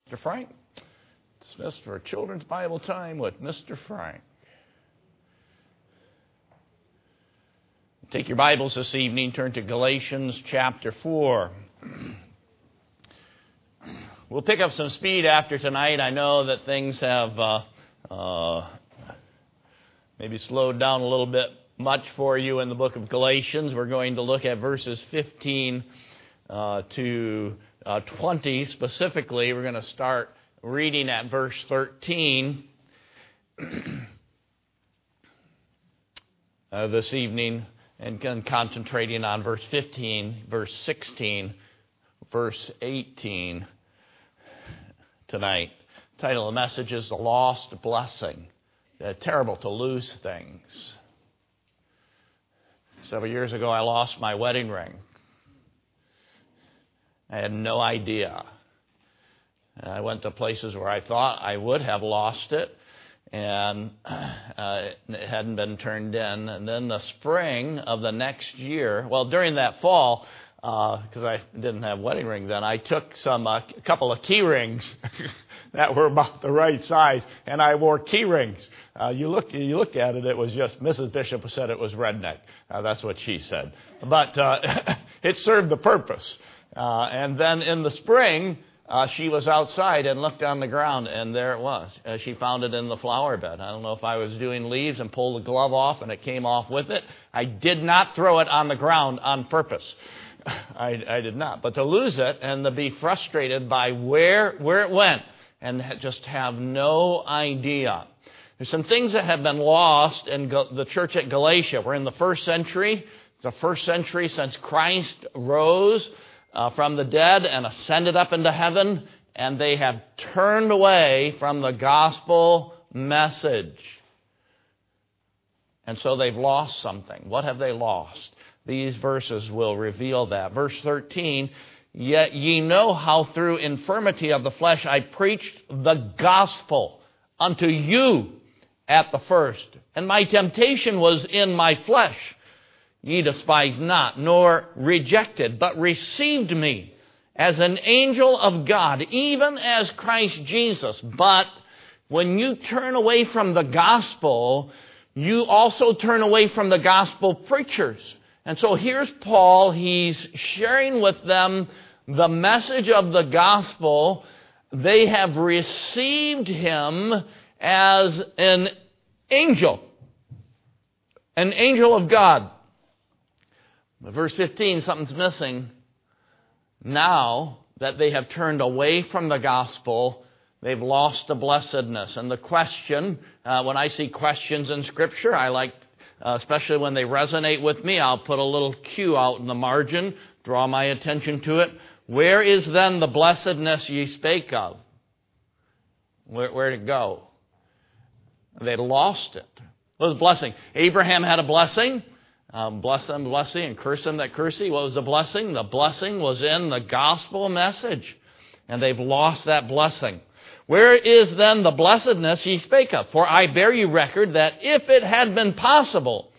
Mr. Frank. Dismissed for Children's Bible Time with Mr. Frank. Take your Bibles this evening, turn to Galatians chapter 4. We'll pick up some speed after tonight. I know that things have maybe slowed down a little bit much for you in the book of Galatians. We're going to look at verses 15 to 20 specifically. We're going to start reading at verse 13 this evening and concentrating on verse 15, verse 16, verse 18 tonight. The title of the message is The Lost Blessing. Terrible to lose things. Several years ago, I lost my wedding ring. I had no idea. I went to places where I thought I would have lost it, and it hadn't been turned in. And then the spring of the next year, well, during that fall, because I didn't have a wedding ring then, I took a couple of key rings that were about the right size, and I wore key rings. You look at it, it was just, Mrs. Bishop said it was redneck. That's what she said. But it served the purpose. And then in the spring, she was outside and looked on the ground, and there it was. She found it in the flower bed. I don't know if I was doing leaves and pulled the glove off and it came off with it. I did not throw it on the ground on purpose. I did not. But to lose it and to be frustrated by where it went and just have no idea. There's some things that have been lost in the church at Galatia. We're in the first century. It's the first century since Christ rose from the dead and ascended up into heaven, and they have turned away from the gospel message. And so they've lost something. What have they lost? These verses will reveal that. Verse 13, yet ye know how through infirmity of the flesh I preached the gospel unto you at the first. And my temptation was in my flesh. Ye despise not, nor rejected, but received me as an angel of God, even as Christ Jesus. But when you turn away from the gospel, you also turn away from the gospel preachers. And so here's Paul. He's sharing with them the message of the gospel. They have received him as an angel of God. But verse 15, something's missing. Now that they have turned away from the gospel, they've lost the blessedness. And the question, when I see questions in Scripture, I like, especially when they resonate with me, I'll put a little cue out in the margin, draw my attention to it. Where is then the blessedness ye spake of? Where'd it go? They lost it. What was blessing? Abraham had a blessing. Bless them, bless thee, and curse them that curse thee. What was the blessing? The blessing was in the gospel message. And they've lost that blessing. Where is then the blessedness ye spake of? For I bear you record that if it had been possible,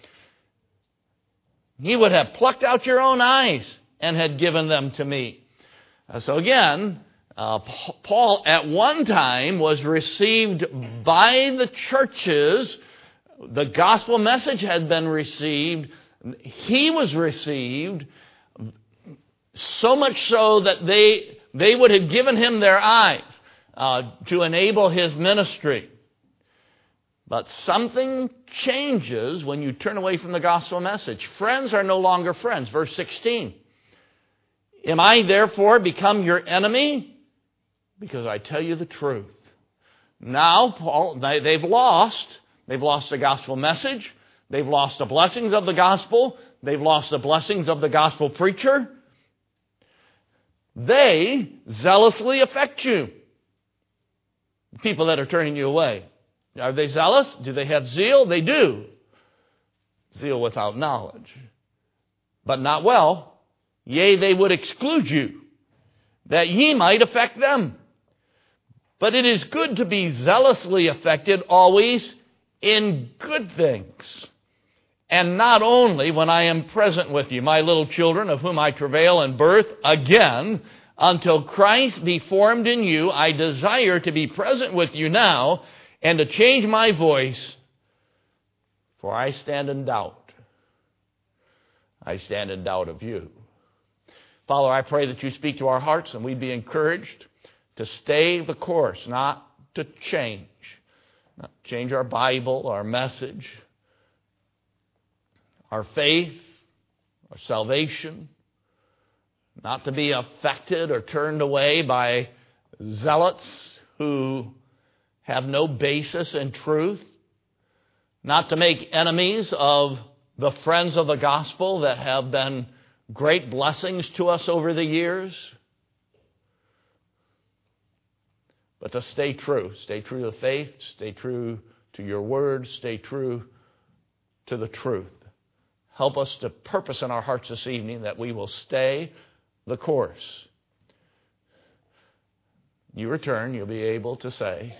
ye would have plucked out your own eyes and had given them to me. So again, Paul at one time was received by the churches. The gospel message had been received. He was received so much so that they would have given him their eyes to enable his ministry. But something changes when you turn away from the gospel message. Friends are no longer friends. Verse 16. Am I therefore become your enemy? Because I tell you the truth. Now, Paul, they've lost the gospel message. They've lost the blessings of the gospel. They've lost the blessings of the gospel preacher. They zealously affect you. People that are turning you away. Are they zealous? Do they have zeal? They do. Zeal without knowledge. But not well. Yea, they would exclude you, that ye might affect them. But it is good to be zealously affected always in good things, and not only when I am present with you. My little children, of whom I travail in birth again Until Christ be formed in you, I desire to be present with you now and to change my voice, for I stand in doubt. I stand in doubt of you. Father, I pray that you speak to our hearts and we'd be encouraged to stay the course, not to change. Not change our Bible, our message, our faith, our salvation. Not to be affected or turned away by zealots who have no basis in truth. Not to make enemies of the friends of the gospel that have been great blessings to us over the years. But to stay true. Stay true to faith. Stay true to your word. Stay true to the truth. Help us to purpose in our hearts this evening that we will stay the course. You return, you'll be able to say,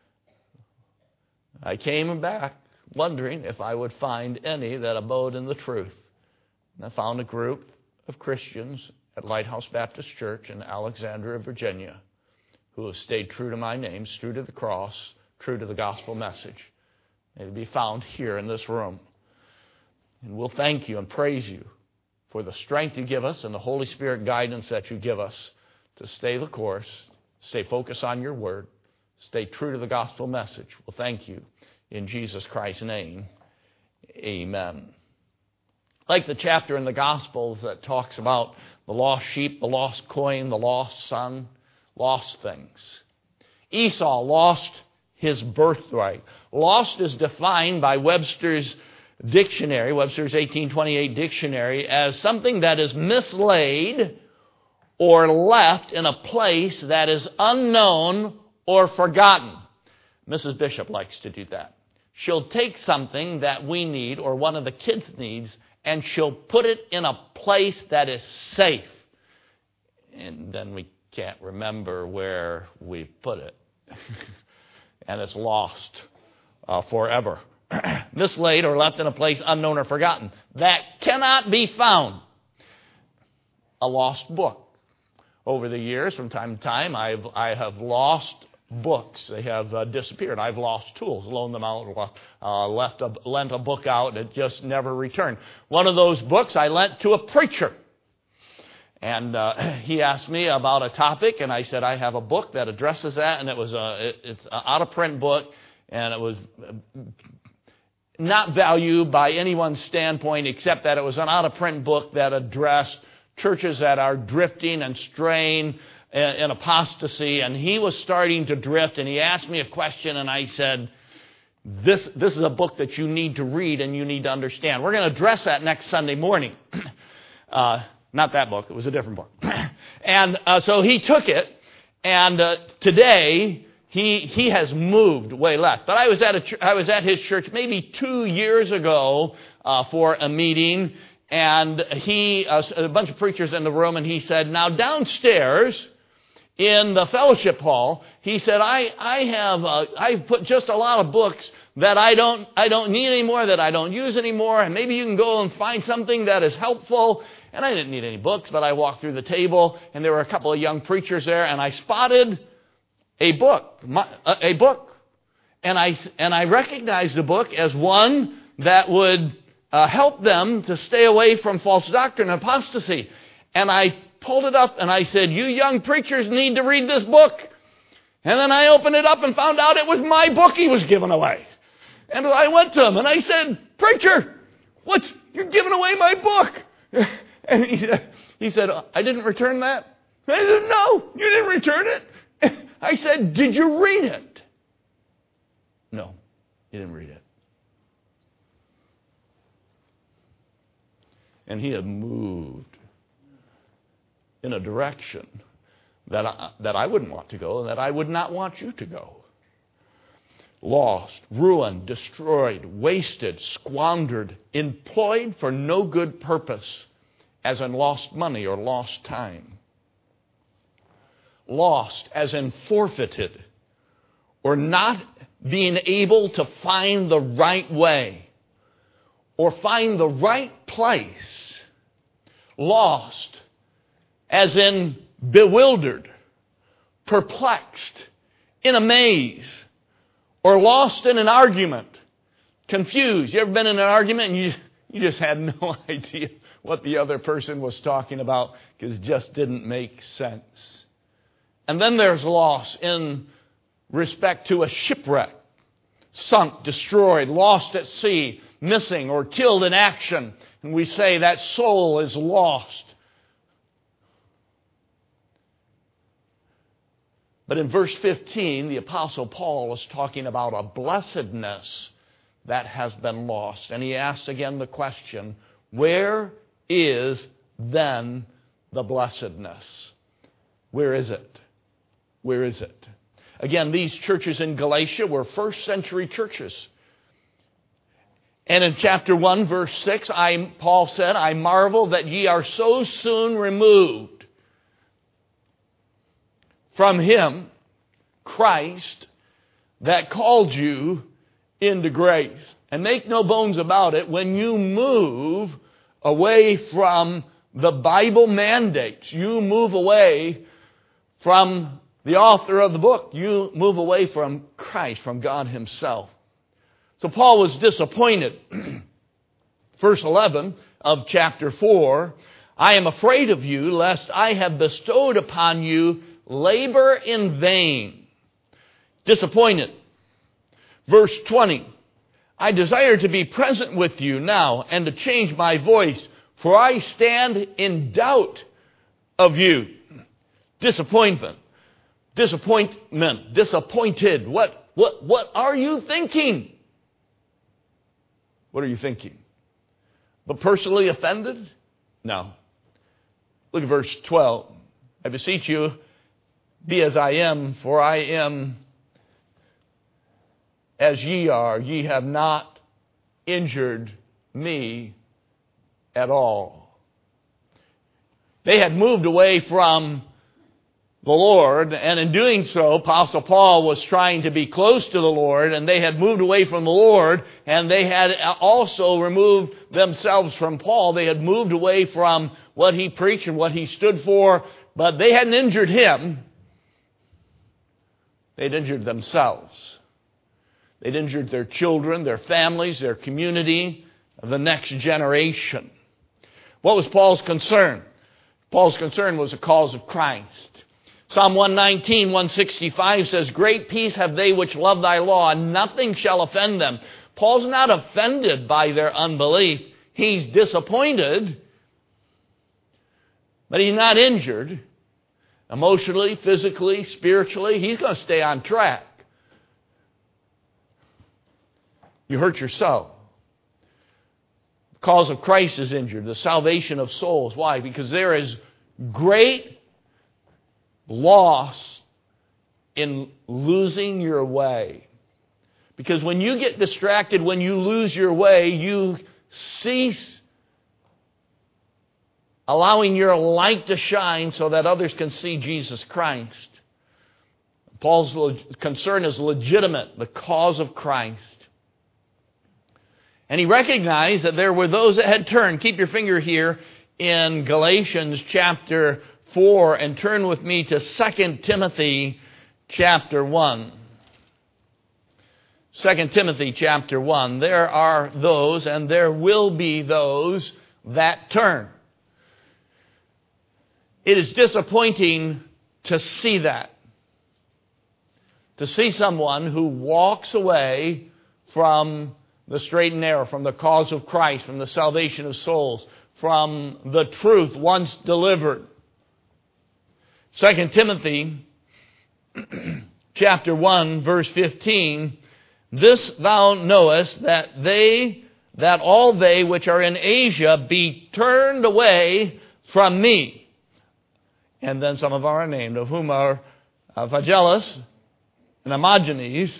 I came back wondering if I would find any that abode in the truth. And I found a group of Christians at Lighthouse Baptist Church in Alexandria, Virginia, who have stayed true to my name, true to the cross, true to the gospel message. They'll be found here in this room. And we'll thank you and praise you for the strength you give us and the Holy Spirit guidance that you give us to stay the course, stay focused on your word, stay true to the gospel message. We'll thank you in Jesus Christ's name. Amen. Like the chapter in the Gospels that talks about the lost sheep, the lost coin, the lost son, lost things. Esau lost his birthright. Lost is defined by Webster's dictionary, Webster's 1828 dictionary, as something that is mislaid or left in a place that is unknown or forgotten. Mrs. Bishop likes to do that. She'll take something that we need or one of the kids needs and she'll put it in a place that is safe. And then we can't remember where we put it. And it's lost forever. Mislaid or left in a place unknown or forgotten. That cannot be found. A lost book. Over the years, from time to time, I have lost books. They have disappeared. I've lost tools, loaned them out, lent a book out, and it just never returned. One of those books I lent to a preacher. And he asked me about a topic, and I said, I have a book that addresses that, and it's an out-of-print book, and it was not valued by anyone's standpoint except that it was an out-of-print book that addressed churches that are drifting and straying in apostasy, and he was starting to drift, and he asked me a question, and I said, this is a book that you need to read and you need to understand. We're going to address that next Sunday morning. Not that book. It was a different book. And so he took it, and today he has moved way left. But I was at his church maybe 2 years ago for a meeting, and a bunch of preachers in the room, and he said, now downstairs in the fellowship hall, he said, I've put just a lot of books that I don't need anymore, that I don't use anymore, and maybe you can go and find something that is helpful. And I didn't need any books, but I walked through the table, and there were a couple of young preachers there, and I spotted a book. And I recognized the book as one that would help them to stay away from false doctrine and apostasy. And I pulled it up, and I said, you young preachers need to read this book. And then I opened it up and found out it was my book he was giving away. And I went to him, and I said, preacher, you're giving away my book. And he said, I didn't return that. I said, no, you didn't return it. I said, did you read it? No, he didn't read it. And he had moved in a direction that I wouldn't want to go and that I would not want you to go. Lost, ruined, destroyed, wasted, squandered, employed for no good purpose, as in lost money or lost time. Lost as in forfeited or not being able to find the right way or find the right place. Lost as in bewildered, perplexed, in a maze, or lost in an argument, confused. You ever been in an argument and you just had no idea what the other person was talking about because it just didn't make sense? And then there's loss in respect to a shipwreck, sunk, destroyed, lost at sea, missing, or killed in action. And we say that soul is lost. But in verse 15, the Apostle Paul is talking about a blessedness that has been lost. And he asks again the question, where is then the blessedness? Where is it? Where is it? Again, these churches in Galatia were first century churches. And in chapter 1, verse 6, Paul said, I marvel that ye are so soon removed from Him, Christ, that called you into grace. And make no bones about it, when you move away from the Bible mandates, you move away from the author of the book, you move away from Christ, from God Himself. So Paul was disappointed. Verse 11 of chapter 4, I am afraid of you, lest I have bestowed upon you labor in vain. Disappointed. Verse 20, I desire to be present with you now and to change my voice, for I stand in doubt of you. Disappointment. Disappointed. What are you thinking? What are you thinking? But personally offended? No. Look at verse 12. I beseech you, be as I am, for I am as ye are. Ye have not injured me at all. They had moved away from the Lord, and in doing so, Apostle Paul was trying to be close to the Lord, and they had moved away from the Lord, and they had also removed themselves from Paul. They had moved away from what he preached and what he stood for, but they hadn't injured him. They'd injured themselves. They'd injured their children, their families, their community, the next generation. What was Paul's concern? Paul's concern was the cause of Christ. Psalm 119, 165 says, great peace have they which love thy law, and nothing shall offend them. Paul's not offended by their unbelief. He's disappointed, but he's not injured. Emotionally, physically, spiritually, he's going to stay on track. You hurt yourself. The cause of Christ is injured, the salvation of souls. Why? Because there is great loss in losing your way. Because when you get distracted, when you lose your way, you cease allowing your light to shine so that others can see Jesus Christ. Paul's concern is legitimate, the cause of Christ. And he recognized that there were those that had turned. Keep your finger here in Galatians chapter 4 and turn with me to 2 Timothy chapter 1. 2 Timothy chapter 1. There are those and there will be those that turn. It is disappointing to see that. To see someone who walks away from the straight and narrow, from the cause of Christ, from the salvation of souls, from the truth once delivered. 2 Timothy chapter 1 verse 15, this thou knowest that all they which are in Asia be turned away from me. And then some of them are named, of whom are Phygellus and Hermogenes.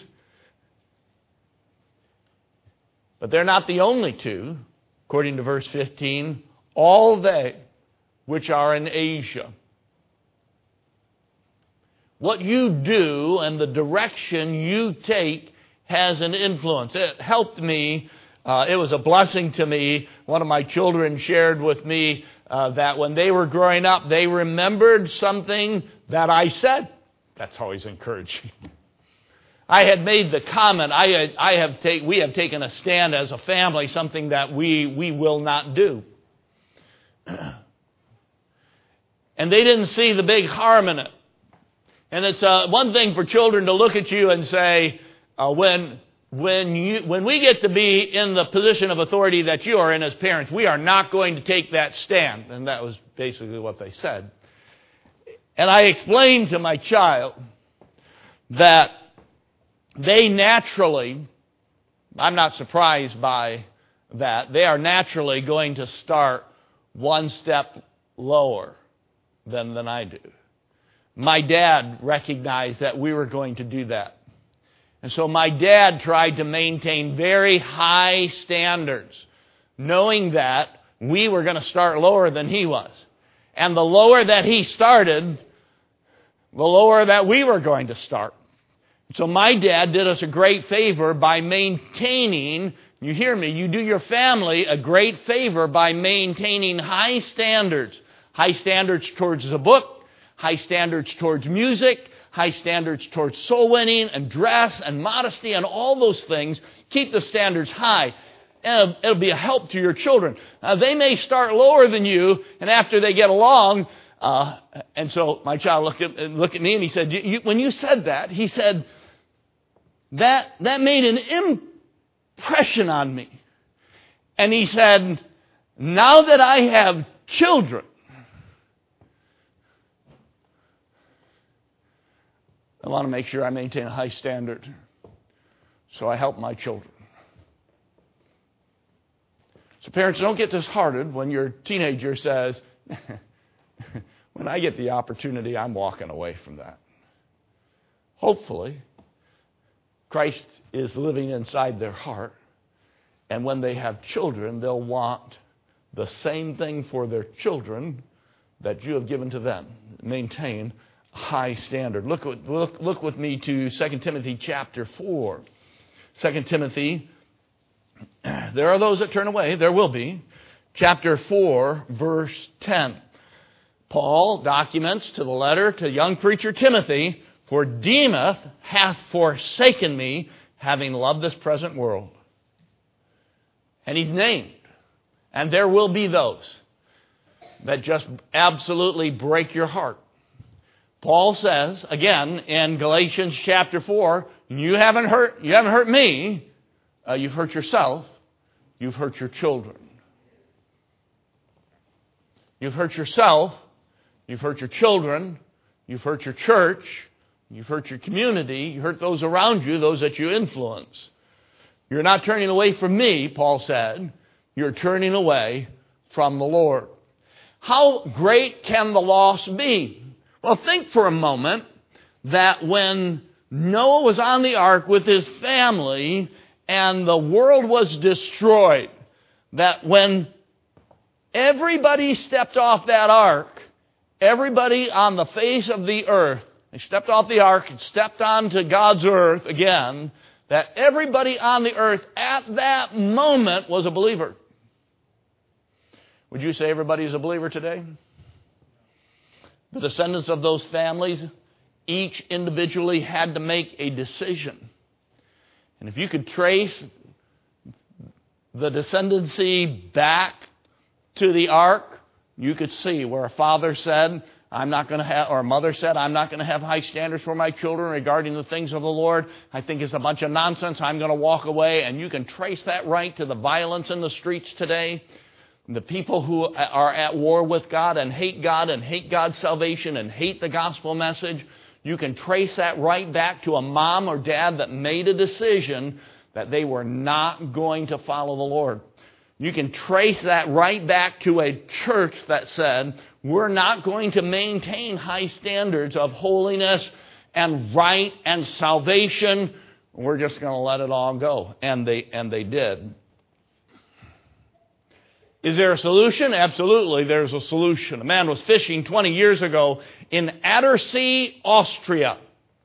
But they're not the only two. According to verse 15, all they which are in Asia. What you do and the direction you take has an influence. It helped me. It was a blessing to me. One of my children shared with me that when they were growing up, they remembered something that I said. That's always encouraging. I had made the comment, we have taken a stand as a family, something that we will not do. And they didn't see the big harm in it. And it's one thing for children to look at you and say, when we get to be in the position of authority that you are in as parents, we are not going to take that stand. And that was basically what they said. And I explained to my child that they naturally, I'm not surprised by that, they are naturally going to start one step lower than I do. My dad recognized that we were going to do that. And so my dad tried to maintain very high standards, knowing that we were going to start lower than he was. And the lower that he started, the lower that we were going to start. So my dad did us a great favor by maintaining, you hear me, you do your family a great favor by maintaining high standards. High standards towards the book, high standards towards music, high standards towards soul winning and dress and modesty and all those things. Keep the standards high. And it'll be a help to your children. They may start lower than you, and after they get along, and so my child looked at me and he said, when you said that, he said, that made an impression on me. And he said, now that I have children, I want to make sure I maintain a high standard. So I help my children. So parents, don't get disheartened when your teenager says, when I get the opportunity, I'm walking away from that. Hopefully, Christ is living inside their heart. And when they have children, they'll want the same thing for their children that you have given to them. Maintain high standard. Look with me to 2 Timothy chapter 4. 2 Timothy, there are those that turn away. There will be. Chapter 4, verse 10. Paul documents to the letter to young preacher Timothy, for Demas hath forsaken me, having loved this present world. And he's named. And there will be those that just absolutely break your heart. Paul says, again, in Galatians chapter 4, you haven't hurt me, you've hurt yourself, you've hurt your children. You've hurt yourself, you've hurt your children, you've hurt your church, you've hurt your community, you hurt those around you, those that you influence. You're not turning away from me, Paul said, you're turning away from the Lord. How great can the loss be? Well, think for a moment that when Noah was on the ark with his family and the world was destroyed, that when everybody stepped off that ark, everybody on the face of the earth, they stepped off the ark and stepped onto God's earth again, that everybody on the earth at that moment was a believer. Would you say everybody is a believer today? The descendants of those families, each individually had to make a decision. And if you could trace the descendancy back to the ark, you could see where a father said, I'm not going to have, or a mother said, I'm not going to have high standards for my children regarding the things of the Lord. I think it's a bunch of nonsense. I'm going to walk away. And you can trace that right to the violence in the streets today. The people who are at war with God and hate God's salvation and hate the gospel message, you can trace that right back to a mom or dad that made a decision that they were not going to follow the Lord. You can trace that right back to a church that said, we're not going to maintain high standards of holiness and right and salvation. We're just going to let it all go. And they did. Is there a solution? Absolutely, there's a solution. A man was fishing 20 years ago in Attersee, Austria.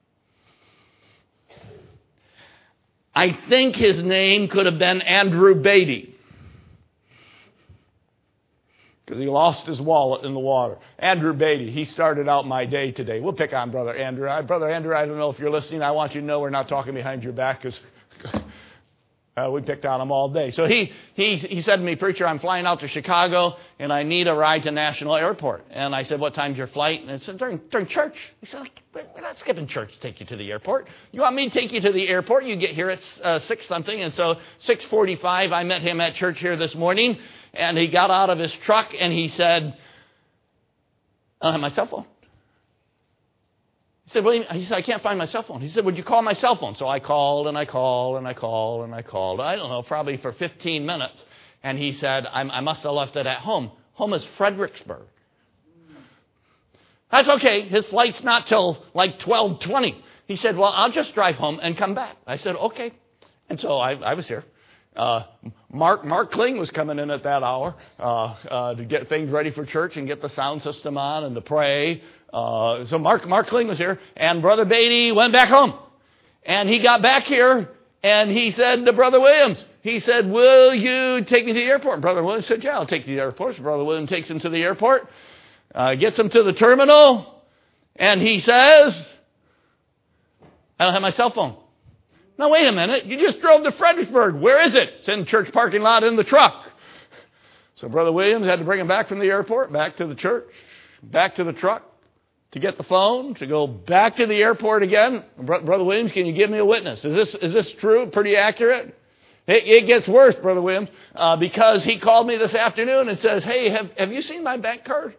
I think his name could have been Andrew Beatty. because he lost his wallet in the water. Andrew Beatty, he started out my day today. We'll pick on Brother Andrew. Brother Andrew, I don't know if you're listening. I want you to know we're not talking behind your back because we picked on him all day. So he said to me, "Preacher, I'm flying out to Chicago and I need a ride to National Airport." And I said, "What time's your flight?" And it said, during church. He said, "We're not skipping church to take you to the airport. You want me to take you to the airport? You get here at 6 something." And so 6:45, I met him at church here this morning. And he got out of his truck and he said, "I don't have my cell phone." He said, he said, "I can't find my cell phone." He said, "Would you call my cell phone?" So I called and I called and I called and I called. I don't know, probably for 15 minutes. And he said, I must have left it at home. Home is Fredericksburg. That's okay. His flight's not till like 12:20. He said, "Well, I'll just drive home and come back." I said, "Okay." And so I was here. Mark Kling was coming in at that hour to get things ready for church and get the sound system on and to pray. So Mark Kling was here, and Brother Beatty went back home. And he got back here, and he said to Brother Williams, he said, "Will you take me to the airport?" And Brother Williams said, "Yeah, I'll take you to the airport." So Brother Williams takes him to the airport, gets him to the terminal, and he says, "I don't have my cell phone." "Now, wait a minute. You just drove to Fredericksburg. Where is it?" "It's in the church parking lot in the truck." So Brother Williams had to bring him back from the airport, back to the church, back to the truck, to get the phone, to go back to the airport again. "Brother Williams, can you give me a witness? Is this true? Pretty accurate?" It gets worse, Brother Williams, because he called me this afternoon and says, "Hey, have you seen my bank card?"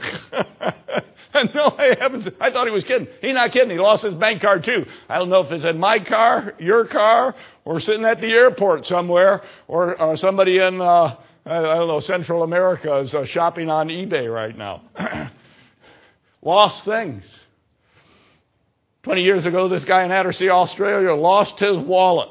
"No, I haven't." I thought he was kidding. He's not kidding. He lost his bank card too. I don't know if it's in my car, your car, or sitting at the airport somewhere, or somebody in, I don't know, Central America is shopping on eBay right now. Lost things. 20 years ago, this guy in Battersea, Australia, lost his wallet.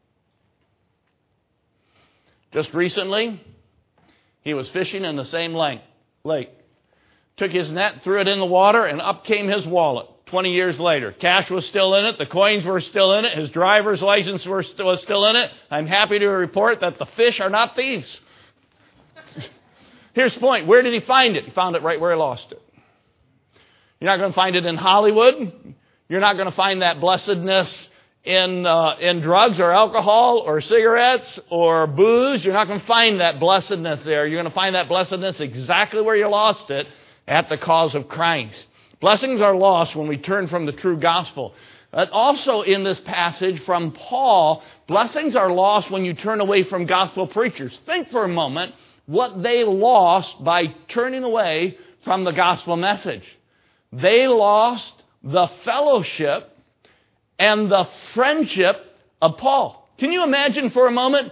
Just recently, he was fishing in the same lake. Took his net, threw it in the water, and up came his wallet 20 years later. Cash was still in it. The coins were still in it. His driver's license was still in it. I'm happy to report that the fish are not thieves. Here's the point. Where did he find it? He found it right where he lost it. You're not going to find it in Hollywood. You're not going to find that blessedness in drugs or alcohol or cigarettes or booze. You're not going to find that blessedness there. You're going to find that blessedness exactly where you lost it, at the cause of Christ. Blessings are lost when we turn from the true gospel. But also in this passage from Paul, blessings are lost when you turn away from gospel preachers. Think for a moment what they lost by turning away from the gospel message. They lost the fellowship and the friendship of Paul. Can you imagine for a moment?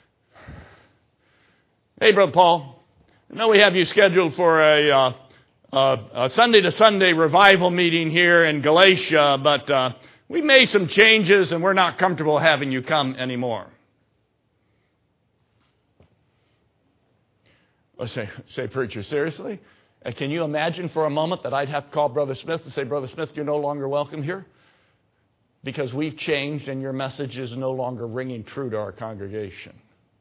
"Hey, Brother Paul, I know we have you scheduled for a Sunday-to-Sunday revival meeting here in Galatia, but we made some changes and we're not comfortable having you come anymore." I say, "Preacher, seriously? Can you imagine for a moment that I'd have to call Brother Smith and say, 'Brother Smith, you're no longer welcome here because we've changed and your message is no longer ringing true to our congregation'?"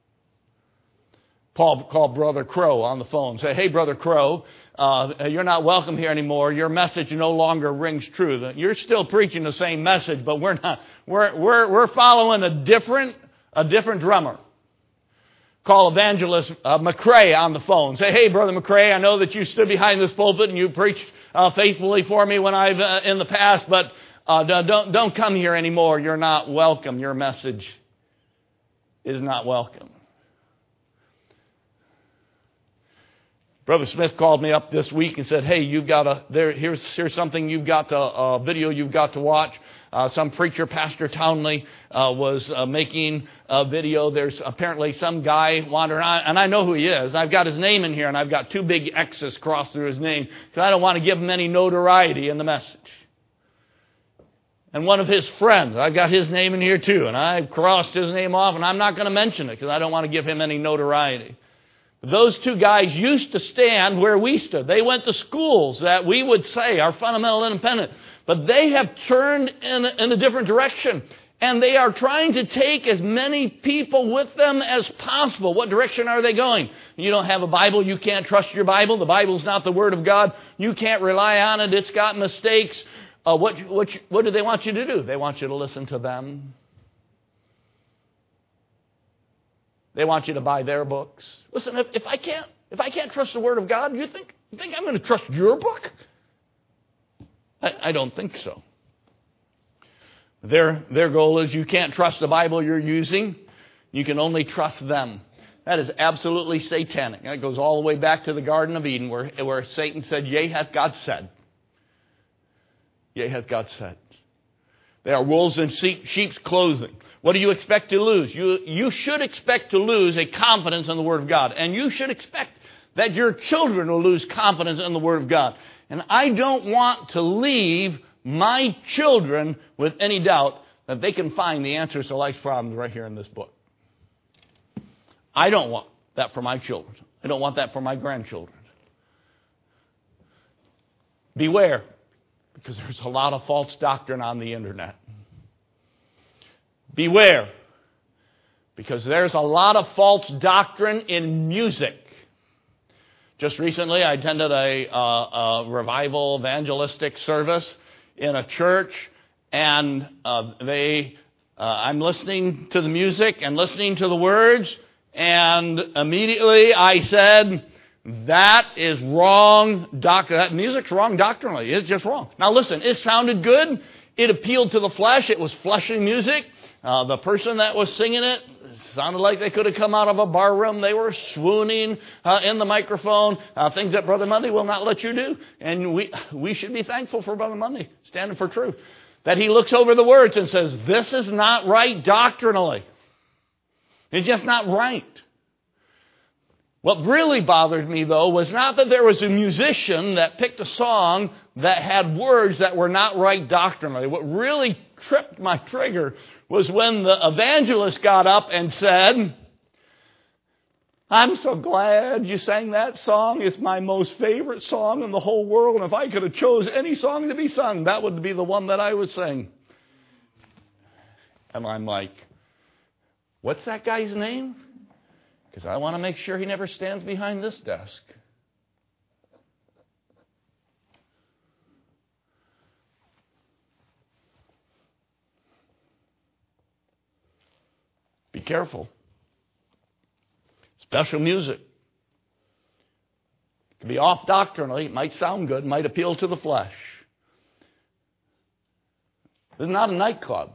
Paul called Brother Crow on the phone and said, "Hey, Brother Crow, you're not welcome here anymore. Your message no longer rings true. You're still preaching the same message, but we're not. We're following a different drummer." Call Evangelist McCrae on the phone. Say, "Hey, Brother McCrae, I know that you stood behind this pulpit and you preached faithfully for me when I've in the past, but don't come here anymore. You're not welcome. Your message is not welcome." Brother Smith called me up this week and said, "Hey, here's something you've got a video you've got to watch." Some preacher, Pastor Townley, was making a video. There's apparently some guy wandering on, and I know who he is. I've got his name in here, and I've got 2 big X's crossed through his name because I don't want to give him any notoriety in the message. And one of his friends, I've got his name in here too, and I've crossed his name off, and I'm not going to mention it because I don't want to give him any notoriety. Those 2 guys used to stand where we stood. They went to schools that we would say are fundamental independent. But they have turned in a different direction. And they are trying to take as many people with them as possible. What direction are they going? You don't have a Bible. You can't trust your Bible. The Bible's not the Word of God. You can't rely on it. It's got mistakes. What do they want you to do? They want you to listen to them. They want you to buy their books. Listen, if I can't trust the Word of God, you think I'm going to trust your book? I don't think so. Their goal is you can't trust the Bible you're using. You can only trust them. That is absolutely satanic. That goes all the way back to the Garden of Eden where Satan said, yea, hath God said. Yea, hath God said. They are wolves in sheep's clothing. What do you expect to lose? You should expect to lose a confidence in the Word of God. And you should expect that your children will lose confidence in the Word of God. And I don't want to leave my children with any doubt that they can find the answers to life's problems right here in this book. I don't want that for my children. I don't want that for my grandchildren. Beware, because there's a lot of false doctrine on the internet. Beware, because there's a lot of false doctrine in music. Just recently, I attended a revival evangelistic service in a church, and I'm listening to the music and listening to the words, and immediately I said, that is wrong doctrine. That music's wrong doctrinally. It's just wrong. Now listen, it sounded good. It appealed to the flesh. It was fleshly music. The person that was singing it sounded like they could have come out of a bar room. They were swooning in the microphone, things that Brother Mundy will not let you do. And we should be thankful for Brother Mundy standing for truth. That he looks over the words and says, this is not right doctrinally. It's just not right. What really bothered me, though, was not that there was a musician that picked a song that had words that were not right doctrinally. What really tripped my trigger was when the evangelist got up and said, I'm so glad you sang that song. It's my most favorite song in the whole world. And if I could have chose any song to be sung, that would be the one that I would sing. And I'm like, what's that guy's name? Because I want to make sure he never stands behind this desk. Be careful. Special music. It can be off doctrinally. It might sound good. Might appeal to the flesh. This is not a nightclub.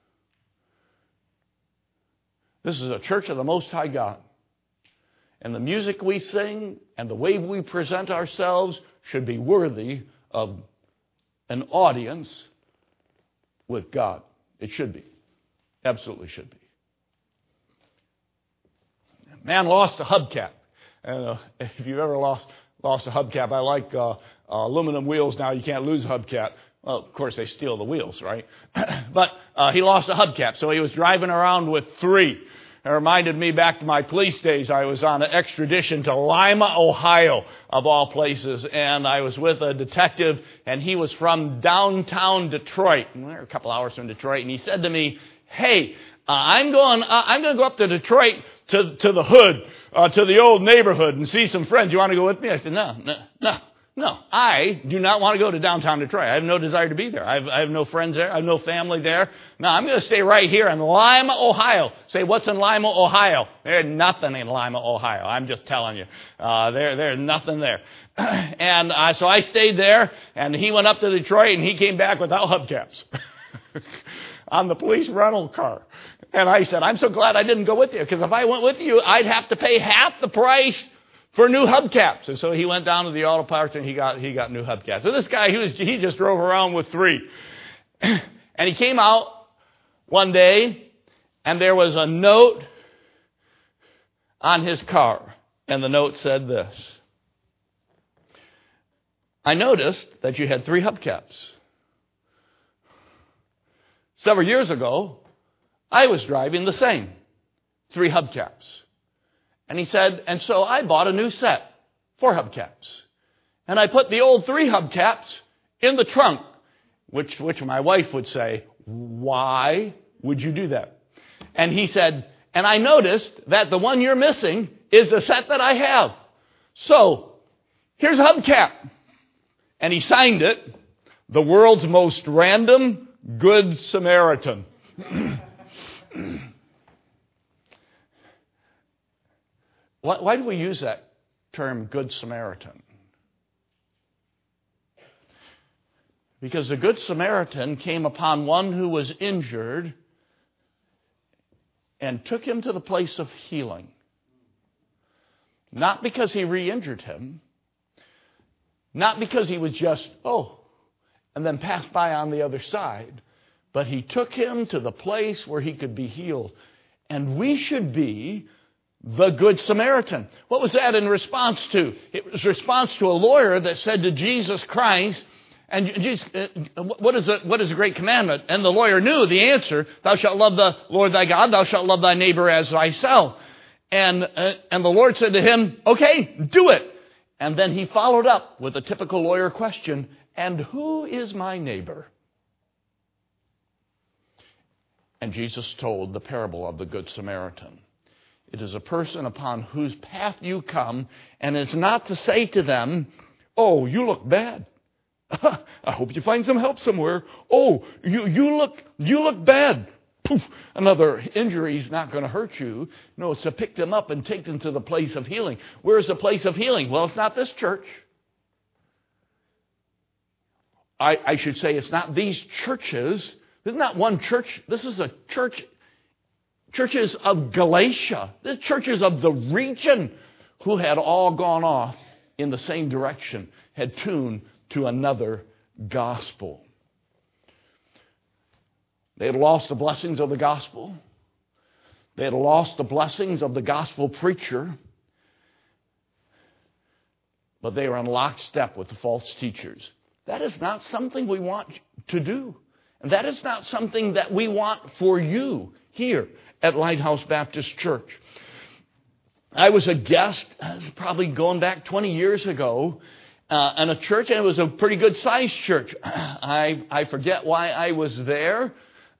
This is a church of the Most High God. And the music we sing and the way we present ourselves should be worthy of an audience with God. It should be. Absolutely should be. Man lost a hubcap. If you've ever lost a hubcap, I like aluminum wheels now. You can't lose a hubcap. Well, of course, they steal the wheels, right? But he lost a hubcap, so he was driving around with 3. It reminded me back to my police days. I was on an extradition to Lima, Ohio, of all places, and I was with a detective, and he was from downtown Detroit. And we were a couple hours from Detroit, and he said to me, hey, I'm going to go up to Detroit to the hood, to the old neighborhood and see some friends. You want to go with me? I said, no. I do not want to go to downtown Detroit. I have no desire to be there. I have no friends there. I have no family there. No, I'm going to stay right here in Lima, Ohio. Say, what's in Lima, Ohio? There's nothing in Lima, Ohio. I'm just telling you. There's nothing there. And so I stayed there, and he went up to Detroit, and he came back without hubcaps on the police rental car. And I said, I'm so glad I didn't go with you, because if I went with you, I'd have to pay half the price for new hubcaps. And so he went down to the auto parts and he got new hubcaps. So this guy, he just drove around with 3. And he came out one day and there was a note on his car. And the note said this: I noticed that you had 3 hubcaps. Several years ago, I was driving the same, 3 hubcaps. And he said, and so I bought a new set, 4 hubcaps. And I put the old 3 hubcaps in the trunk, which my wife would say, why Would you do that? And he said, and I noticed that the one you're missing is a set that I have. So, here's a hubcap. And he signed it, the world's most random Good Samaritan. Why do we use that term, Good Samaritan? Because the Good Samaritan came upon one who was injured and took him to the place of healing. Not because he re-injured him, not because he was just, and then passed by on the other side, but he took him to the place where he could be healed. And we should be the Good Samaritan. What was that in response to? It was response to a lawyer that said to Jesus Christ, and Jesus, what is a great commandment? And the lawyer knew the answer. Thou shalt love the Lord thy God. Thou shalt love thy neighbor as thyself. And the Lord said to him, okay, do it. And then he followed up with a typical lawyer question, and who is my neighbor? And Jesus told the parable of the Good Samaritan. It is a person upon whose path you come, and it's not to say to them, oh, you look bad. I hope you find some help somewhere. Oh, you look bad. Poof, another injury is not going to hurt you. No, it's to pick them up and take them to the place of healing. Where's the place of healing? Well, it's not this church. I should say it's not these churches. This is not one church. This is a church. Churches of Galatia. The churches of the region who had all gone off in the same direction, had tuned to another gospel. They had lost the blessings of the gospel. They had lost the blessings of the gospel preacher. But they were in lockstep with the false teachers. That is not something we want to do. And that is not something that we want for you here at Lighthouse Baptist Church. I was a guest, probably going back 20 years ago, in a church, and it was a pretty good sized church. I forget why I was there.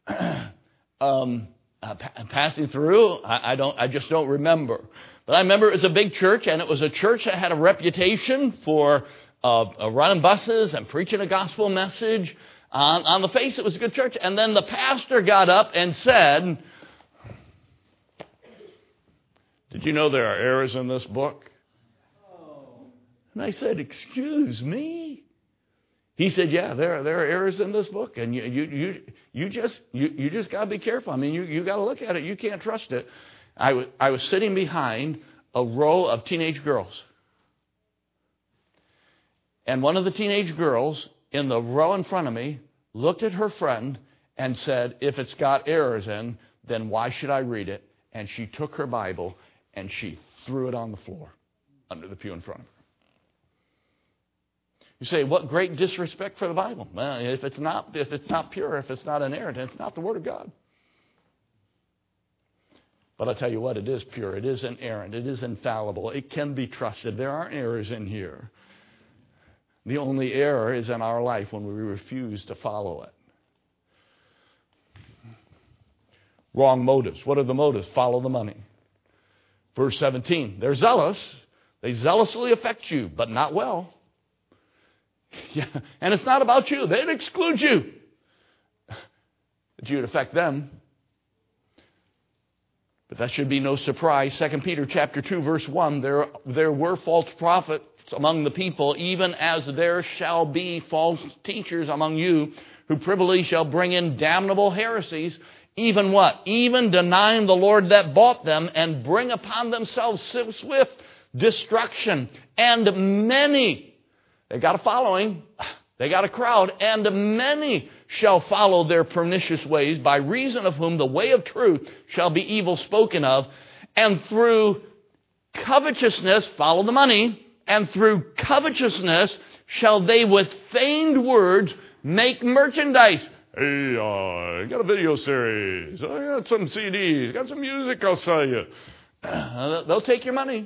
Passing through, I just don't remember. But I remember it was a big church, and it was a church that had a reputation for running buses and preaching a gospel message. On the face, it was a good church. And then the pastor got up and said, did you know there are errors in this book? And I said, excuse me? He said, yeah, there are errors in this book, and you just got to be careful. I mean, you got to look at it. You can't trust it. I was sitting behind a row of teenage girls. And one of the teenage girls in the row in front of me looked at her friend and said, if it's got errors in, then why should I read it? And she took her Bible and she threw it on the floor under the pew in front of her. You say, what great disrespect for the Bible. Well, if it's not pure, if it's not inerrant, it's not the Word of God. But I'll tell you what, it is pure, it is inerrant, it is infallible, it can be trusted. There aren't errors in here. The only error is in our life when we refuse to follow it. Wrong motives. What are the motives? Follow the money. Verse 17, they're zealous. They zealously affect you, but not well. Yeah, and it's not about you. They'd exclude you. That you'd affect them. But that should be no surprise. 2 Peter chapter 2, verse 1, there were false prophets among the people, even as there shall be false teachers among you, who privily shall bring in damnable heresies, even what? Even denying the Lord that bought them, and bring upon themselves swift destruction. And many, they got a following, they got a crowd, and many shall follow their pernicious ways, by reason of whom the way of truth shall be evil spoken of, and through covetousness, follow the money, and through covetousness shall they with feigned words make merchandise. Hey, I got a video series. I got some CDs. Got some music I'll sell you. They'll take your money.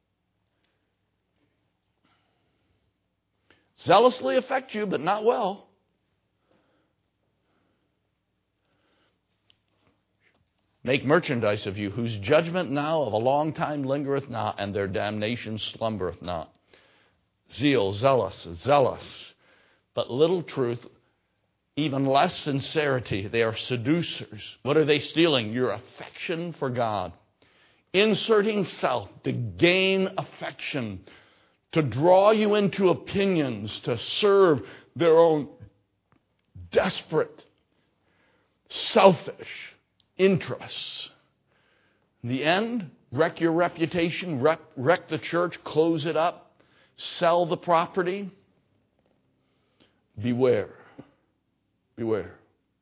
Zealously affect you, but not well. make merchandise of you, whose judgment now of a long time lingereth not, and their damnation slumbereth not. Zeal, zealous, zealous, but little truth, even less sincerity. They are seducers. What are they stealing? Your affection for God. Inserting self to gain affection, to draw you into opinions, to serve their own desperate, selfish interests. In the end, wreck your reputation, wreck the church, close it up, sell the property. Beware. Beware.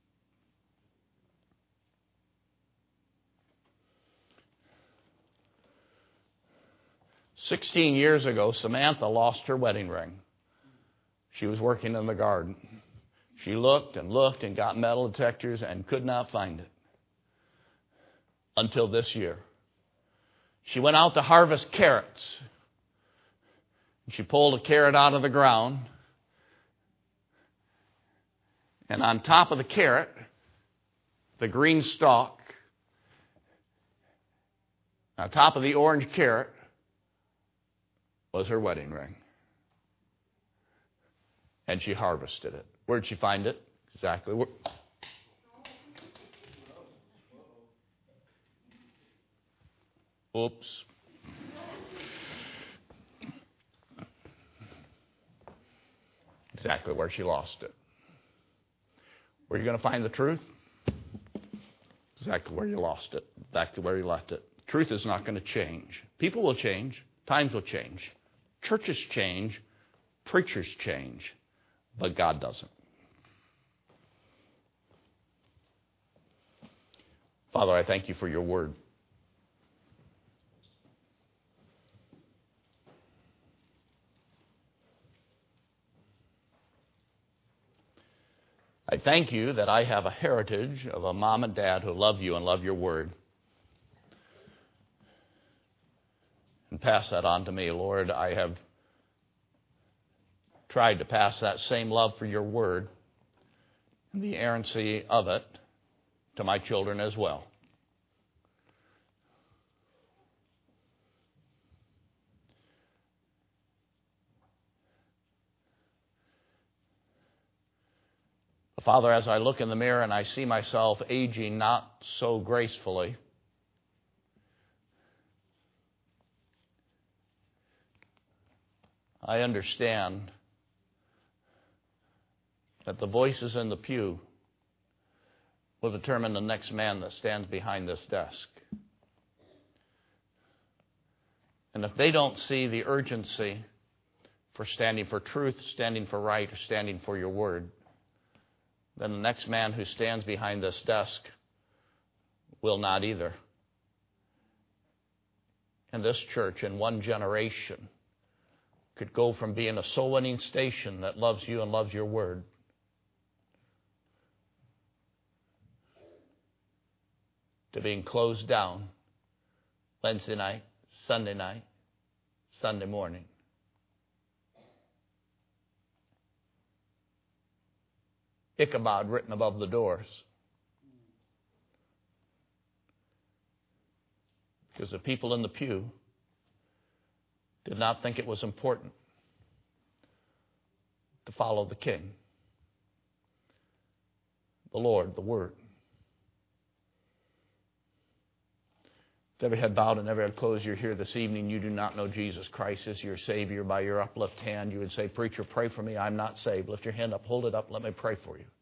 "16 years ago, Samantha lost her wedding ring. She was working in the garden. She looked and looked and got metal detectors and could not find it until this year. She went out to harvest carrots. She pulled a carrot out of the ground, and on top of the carrot, the green stalk, on top of the orange carrot, was her wedding ring. And she harvested it. Where'd she find it? Exactly where. Oops. Exactly where she lost it. Where are you going to find the truth? Exactly where you lost it. Back to where you left it. Truth is not going to change. People will change. Times will change. Churches change. Preachers change. But God doesn't. Father, I thank you for your word. I thank you that I have a heritage of a mom and dad who love you and love your word. And pass that on to me, Lord. I have tried to pass that same love for your word and the inerrancy of it to my children as well. Father, as I look in the mirror and I see myself aging not so gracefully, I understand that the voices in the pew will determine the next man that stands behind this desk. And if they don't see the urgency for standing for truth, standing for right, or standing for your word, then the next man who stands behind this desk will not either. And this church in one generation could go from being a soul-winning station that loves you and loves your word to being closed down Wednesday night, Sunday morning. Ichabod written above the doors. Because the people in the pew did not think it was important to follow the King, the Lord, the Word. With every head bowed and every head closed, you're here this evening, you do not know Jesus Christ as your Savior. By your uplift hand, you would say, "Preacher, pray for me, I'm not saved." Lift your hand up, hold it up, let me pray for you.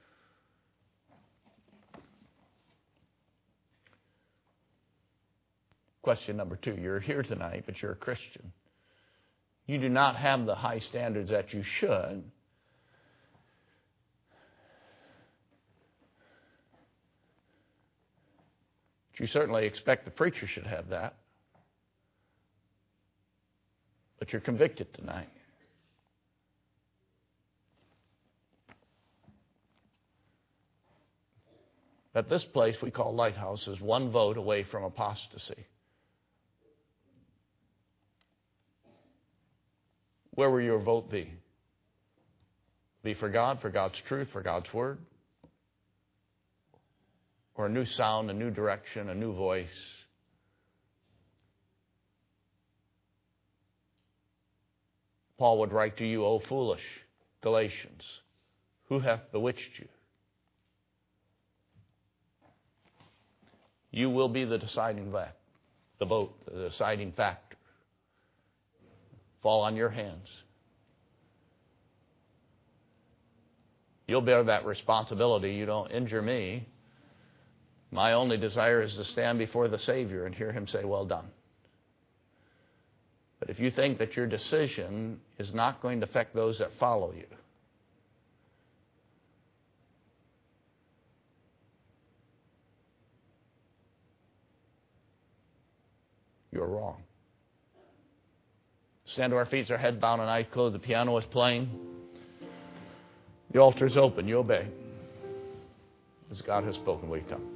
Question number 2, you're here tonight, but you're a Christian. You do not have the high standards that you should. But you certainly expect the preacher should have that. But you're convicted tonight. That this place we call Lighthouse is one vote away from apostasy. Where will your vote be? Be for God, for God's truth, for God's word? or a new sound, a new direction, a new voice. Paul would write to you, O foolish Galatians, who hath bewitched you? You will be the deciding factor. Fall on your hands. You'll bear that responsibility. You don't injure me. My only desire is to stand before the Savior and hear Him say, well done. But if you think that your decision is not going to affect those that follow you, you're wrong. Stand to our feet, our head bowed and eyes closed. The piano is playing. The altar is open. You obey. As God has spoken, will you come?